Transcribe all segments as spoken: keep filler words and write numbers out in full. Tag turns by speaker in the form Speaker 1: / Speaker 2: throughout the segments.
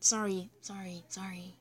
Speaker 1: sorry, sorry, sorry.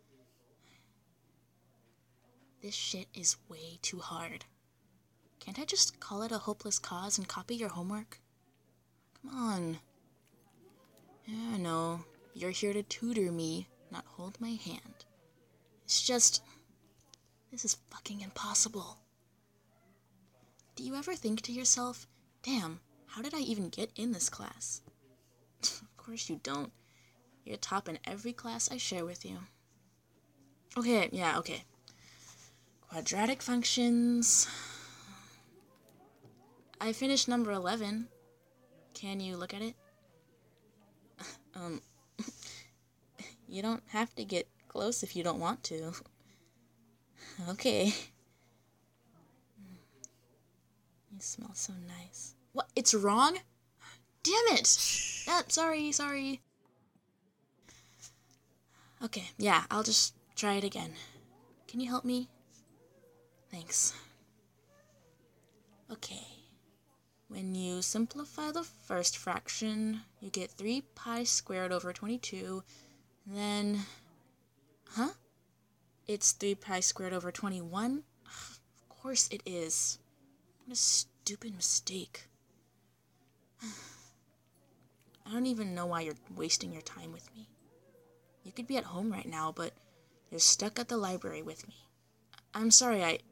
Speaker 1: This shit is way too hard. Can't I just call it a hopeless cause and copy your homework? Come on. Yeah, I know. You're here to tutor me, not hold my hand. It's just... this is fucking impossible. Do you ever think to yourself, damn, how did I even get in this class? Of course you don't. You're top in every class I share with you. Okay, yeah, okay. Quadratic functions. I finished number eleven. Can you look at it? Um, you don't have to get close if you don't want to. Okay. You smell so nice. What? It's wrong? Damn it! Ah, sorry, sorry. Okay, yeah, I'll just try it again. Can you help me? Thanks. Okay. When you simplify the first fraction, you get three pi squared over twenty-two. Then... Huh? It's three pi squared over twenty-one? Of course it is. What a stupid mistake. I don't even know why you're wasting your time with me. You could be at home right now, but you're stuck at the library with me. I'm sorry, I...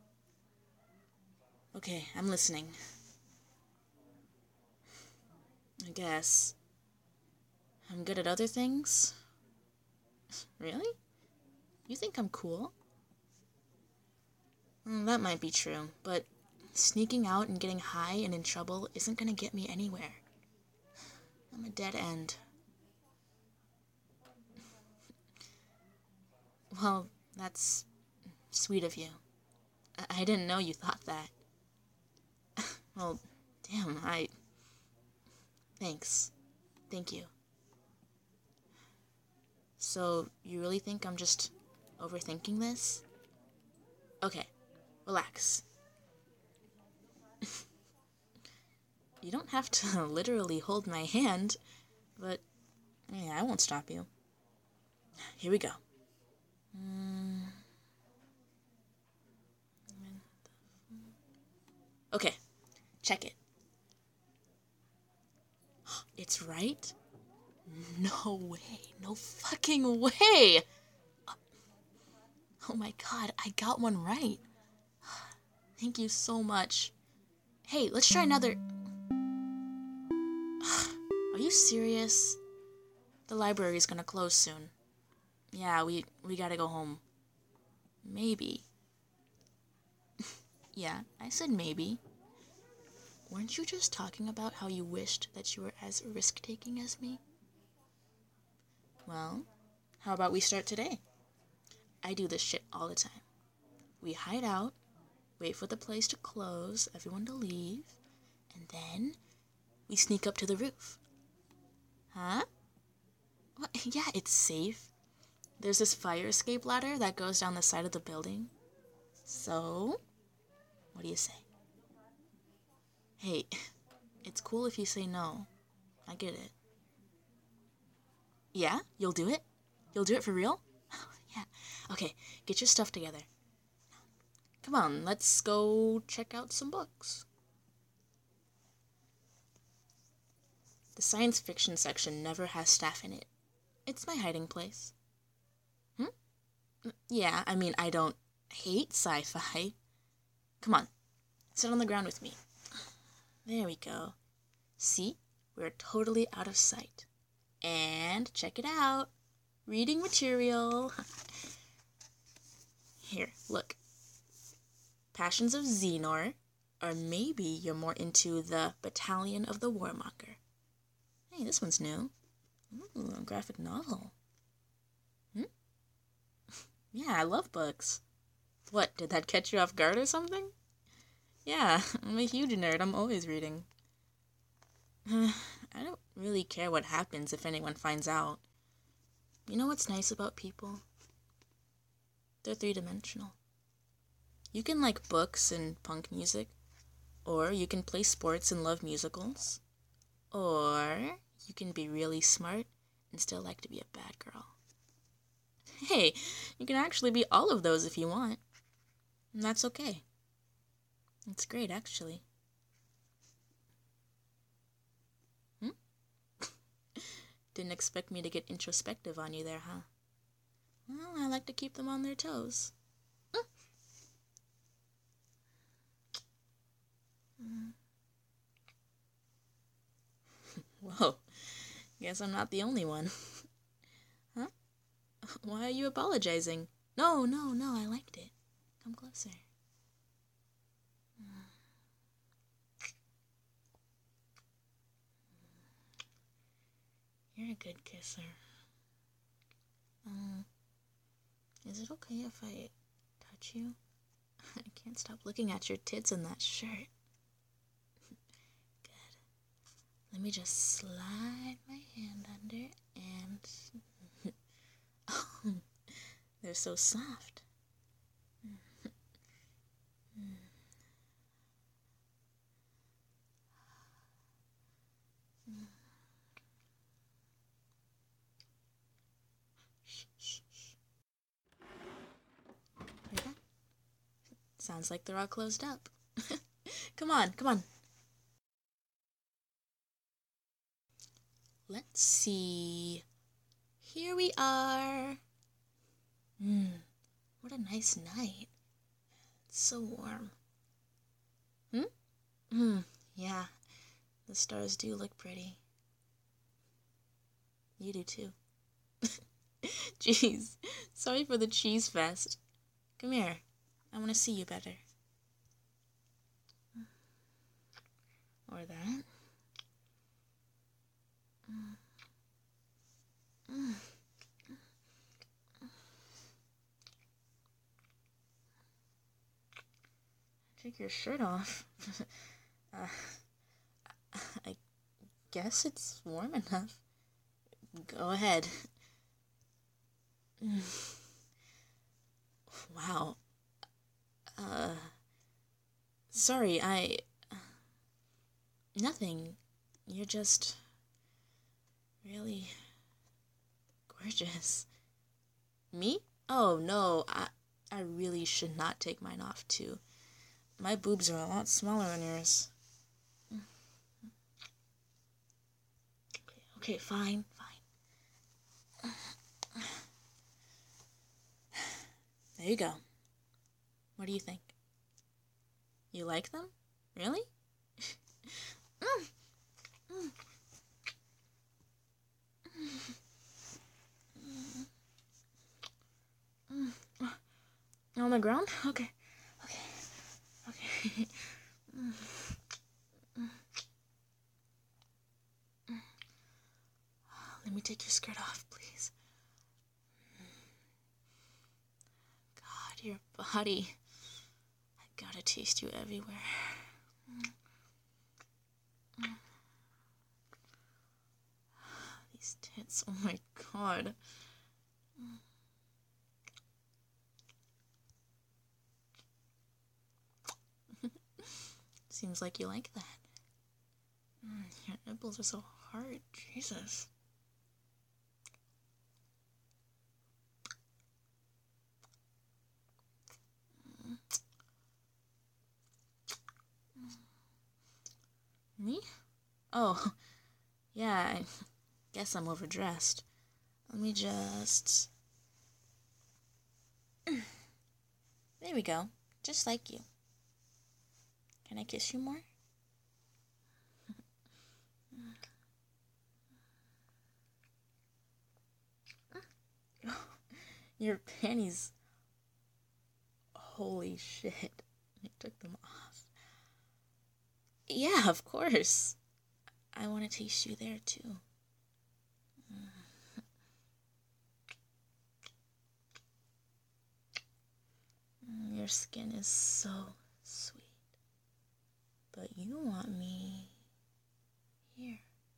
Speaker 1: Okay, I'm listening. I guess. I'm good at other things? Really? You think I'm cool? Well, that might be true, but sneaking out and getting high and in trouble isn't gonna get me anywhere. I'm a dead end. Well, that's sweet of you. I, I didn't know you thought that. Well, damn, I... Thanks. Thank you. So, you really think I'm just overthinking this? Okay, relax. You don't have to literally hold my hand, but yeah, I won't stop you. Here we go. Mm. Okay, check it. It's right? No way. No fucking way! Oh my god, I got one right. Thank you so much. Hey, let's try another... Are you serious? The library's gonna close soon. Yeah, we, we gotta go home. Maybe. Yeah, I said maybe. Weren't you just talking about how you wished that you were as risk-taking as me? Well, how about we start today? I do this shit all the time. We hide out, wait for the place to close, everyone to leave, and then we sneak up to the roof. Huh? What? Yeah, it's safe. There's this fire escape ladder that goes down the side of the building. So, what do you say? Hey, it's cool if you say no. I get it. Yeah? You'll do it? You'll do it for real? Yeah. Okay, get your stuff together. Come on, let's go check out some books. The science fiction section never has staff in it. It's my hiding place. Hmm? Yeah, I mean, I don't hate sci-fi. Come on, sit on the ground with me. There we go. See? We're totally out of sight. And check it out. Reading material. Here, look. Passions of Xenor, or maybe you're more into the Battalion of the Warmonger. Hey, this one's new. Ooh, a graphic novel. Hmm? Yeah, I love books. What, did that catch you off guard or something? Yeah, I'm a huge nerd. I'm always reading. I don't really care what happens if anyone finds out. You know what's nice about people? They're three-dimensional. You can like books and punk music, or you can play sports and love musicals, or you can be really smart and still like to be a bad girl. Hey, you can actually be all of those if you want. And that's okay. It's great, actually. Hmm? Didn't expect me to get introspective on you there, huh? Well, I like to keep them on their toes. Mm. Whoa, guess I'm not the only one. Huh? Why are you apologizing? No, no, no, I liked it. Come closer. You're a good kisser. Um, is it okay if I touch you? I can't stop looking at your tits in that shirt. Good. Let me just slide my hand under and... Oh, they're so soft. Shh, shh, shh. Hear that? Sounds like they're all closed up. Come on, come on. Let's see. Here we are. Hmm, what a nice night. It's so warm. Hmm? Hmm, yeah. The stars do look pretty. You do too. Jeez, sorry for the cheese fest. Come here. I want to see you better. Or that. Mm. Mm. Take your shirt off. uh, I guess it's warm enough. Go ahead. Wow. Uh, sorry, I... Nothing. You're just... really... gorgeous. Me? Oh, no. I, I really should not take mine off, too. My boobs are a lot smaller than yours. Okay, okay, fine, fine. There you go. What do you think? You like them? Really? mm. Mm. Mm. Mm. On the ground? Okay. Okay. Okay. mm. Mm. Mm. Let me take your skirt off, please. God, your body. I gotta taste you everywhere. Mm. Mm. These tits, oh my god. Mm. Seems like you like that. Mm, your nipples are so hard, Jesus. Mm. Me? Oh, yeah, I guess I'm overdressed. Let me just... There we go. Just like you. Can I kiss you more? Your panties. Holy shit. I took them off. Yeah, of course. I want to taste you there too. Your skin is so sweet. But you want me here.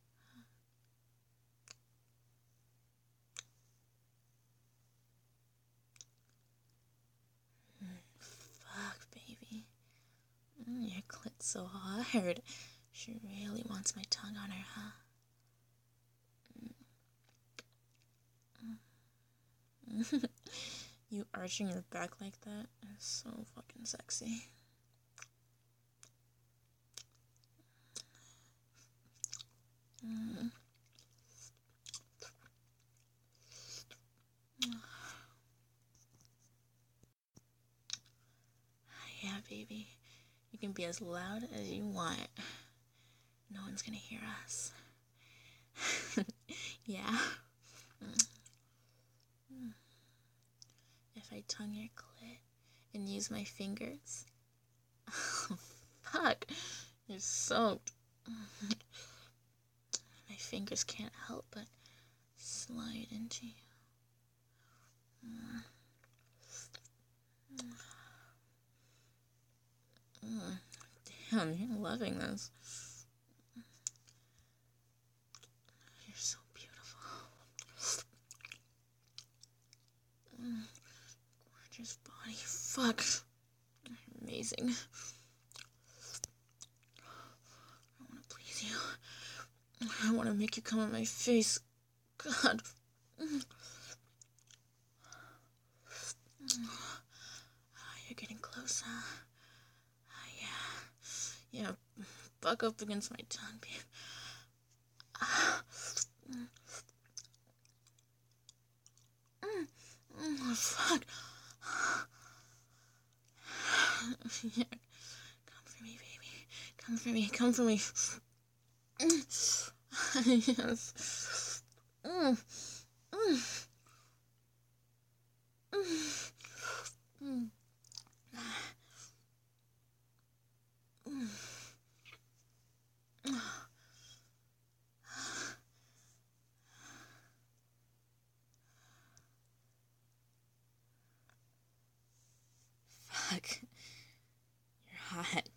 Speaker 1: Fuck, baby. Mm, your clit's so hard. She really wants my tongue on her, huh? You arching your back like that is so fucking sexy. Mm. Yeah, baby. You can be as loud as you want. No one's gonna hear us. Yeah. Mm. If I tongue your clit and use my fingers. Oh, fuck. You're soaked. My fingers can't help but slide into you. Mm. Mm. Damn, you're loving this. You're so beautiful. Mm. Gorgeous body. Fuck. Amazing. I want to please you. I want to make you come on my face. God. Mm. Oh, you're getting closer. Oh, yeah. Yeah. Buck up against my tongue, babe. Mm. Mm. Fuck. Yeah. Come for me, baby. Come for me. Come for me. Yes. Mm. Mm. Mm. Mm. Mm. Fuck. You're hot. God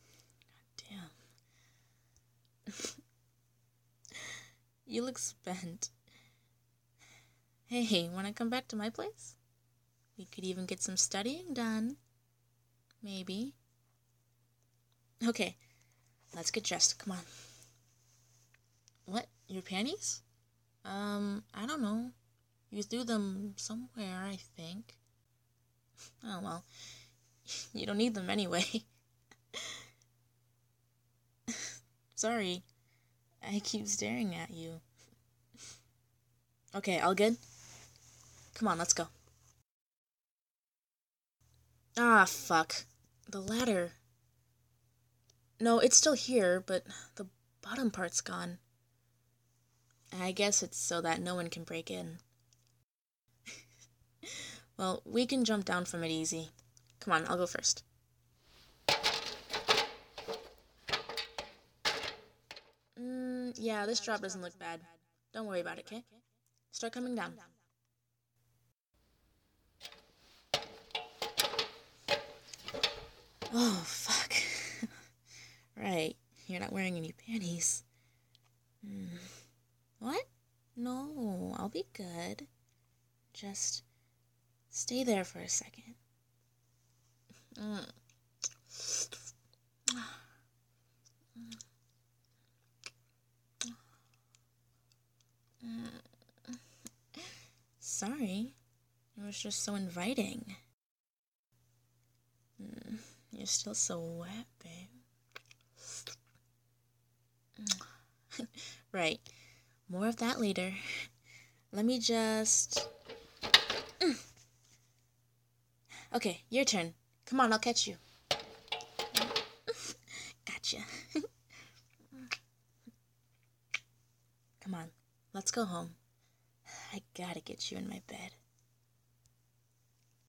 Speaker 1: damn. You look spent. Hey, wanna come back to my place? We could even get some studying done. Maybe. Okay, let's get dressed. Come on. What? Your panties? Um, I don't know. You threw them somewhere, I think. Oh, well. You don't need them anyway. Sorry. I keep staring at you. Okay, all good? Come on, let's go. Ah, fuck. The ladder. No, it's still here, but the bottom part's gone. I guess it's so that no one can break in. Well, we can jump down from it easy. Come on, I'll go first. Mm, yeah, this drop doesn't look bad. Don't worry about it, okay? Start coming down. Oh, fuck. Right, you're not wearing any panties. Mm. What? No, I'll be good. Just stay there for a second. Mm. Mm. Sorry, it was just so inviting. Mm. You're still so wet, babe. Right, more of that later. Let me just... Mm. Okay, your turn. Come on, I'll catch you. Gotcha. Come on, let's go home. I gotta get you in my bed.